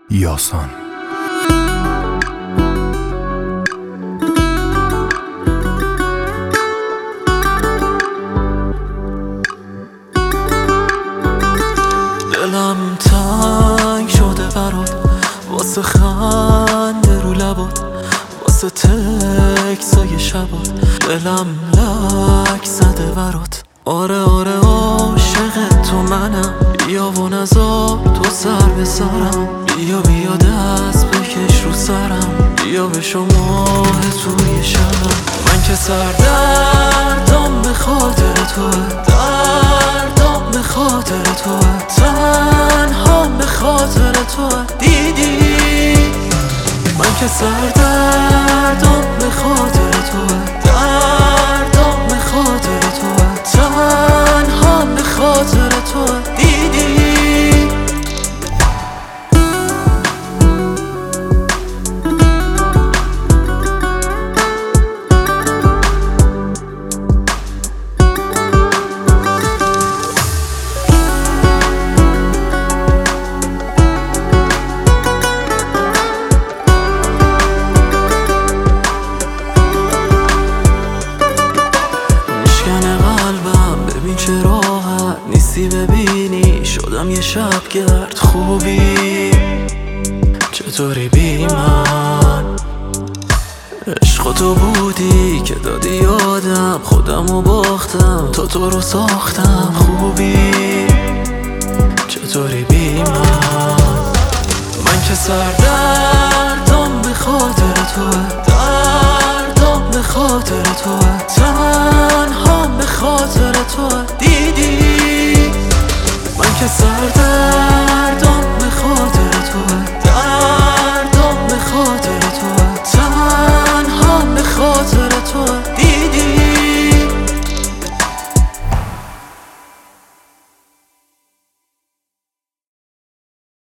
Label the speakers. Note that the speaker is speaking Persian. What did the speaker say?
Speaker 1: یاسان.
Speaker 2: دلم تنگ شده برات، واسه خنده رو لبات، واسه تکسای شبات. دلم لک زده برات، آره آره عاشق تو منم. بیا و نذار تو سر به سرم، بیا بیا دست بکش رو سرم، بیا به شما توی شبم. من که سردردم به خاطر توه، دردم به خاطر توه، تنهام به خاطر توه. دیدی من که سردردم به خاطر توه، دردم به خاطر توه، تنهام به خاطر توه. دیدی چه راحت نیستی ببینی، شدم یه شبگرد. خوبی چطوری بی من؟ عشق تو بودی که دادی یادم، خودمو باختم تو رو ساختم. خوبی چطوری بی من که سردردم به خاطر توه، دردم به خاطر توه، تنهام به خاطر توه. دیدی من که